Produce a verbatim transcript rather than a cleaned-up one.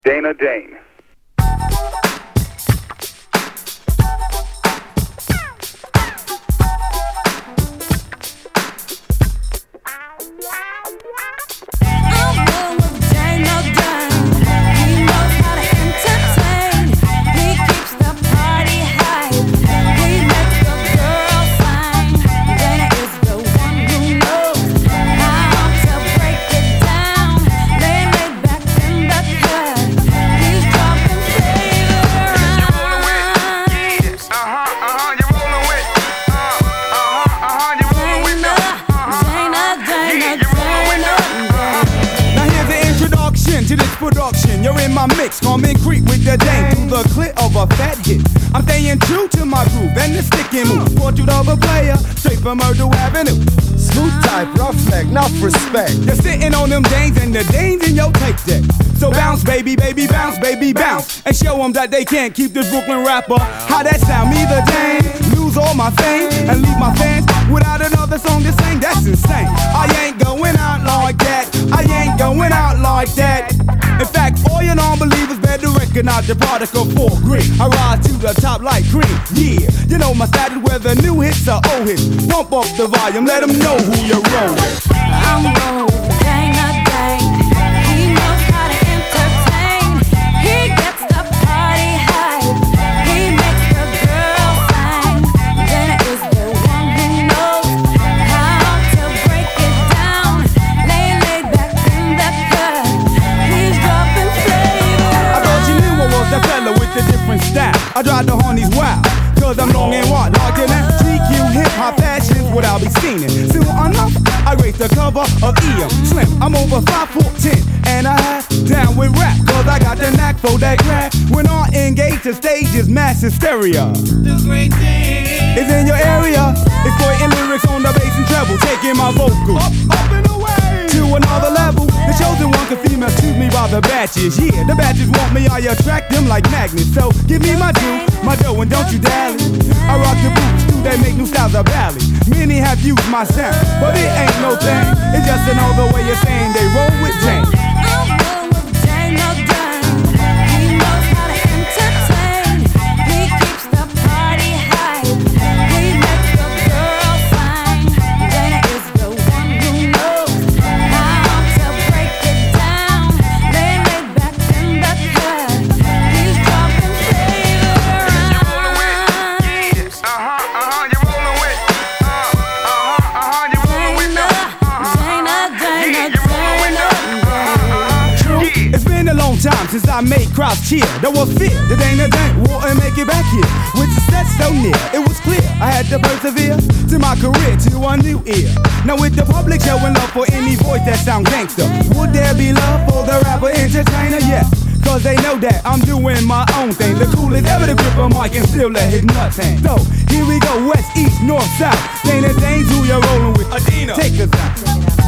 Dana Dane. Production, you're in my mix, come and creep with the dame to the clip of a fat hit. I'm staying true to my groove and the sticking move. Portrait of a player, straight from Myrtle Avenue. Smooth type, rough neck, enough respect. You're sitting on them dames and the dames in your tape deck. So bounce, baby, baby, bounce, baby, bounce. And show them that they can't keep this Brooklyn rapper. How that sound? Me the dame, lose all my fame and leave my fans without another song to sing. That's insane. I ain't going out like that. I ain't going out like that. In fact, all your non-believers better recognize the product of four green. I rise to the top like cream, yeah. You know my status, whether new hits or old hits. Pump up the volume, let them know who you're rolling. I'm rolling with Dana Dane. He knows how to entertain. He gets the party hype. He makes the girls sing. Dana is the one who knows how to break it down. Lay laid back in the cut. He's dropping flavor. I thought you knew I was that fella with the different style. I drive the Hornies wild, cause I'm long and wide. Larger than G Q, hip-hop fashions, what I'll be seeing. Soon enough, I race the cover of E M. Slim, I'm over five foot ten, and I have down with rap, cause I got the knack for that crack. When I engage the stage is mass hysteria. The great thing is in your area. It's putting lyrics on the bass and treble, taking my vocal up, up and away to another level. The chosen one can female choose me by the batches. Yeah, the batches want me, I attract them like magnets. So give me my due, my dough, and don't you dally. I rock the boots, do they make new styles of ballad. Many have used my sound, but it ain't no thing. It's just another way of saying they roll with Dane. I'm rolling with Dana Dane. He knows how to entertain. He keeps the party hype. He makes the girls sing. Dana is the one who knows how to break it down. Lay laid back in the cut. He's dropping flavor. you're rolling with. Yes. Uh huh. Uh huh. You're rolling with. Uh uh huh. Uh huh. You're rolling with. Dana, Dana, Dana, You're rolling with. True, it's been a long time since I made crowds cheer. There was fear, the Dana Dane war and make it back here. With success so near, it was clear I had to persevere to my career, to a new ear. Now with the public showing love for any voice that sound gangster, would there be love for the rapper entertainer? Yes, cause they know that I'm doing my own thing. The coolest ever to grip a mic and still let his nuts hang. So here we go, west, east, north, south. Dana Dane's who you're rolling with. Adina, take us out.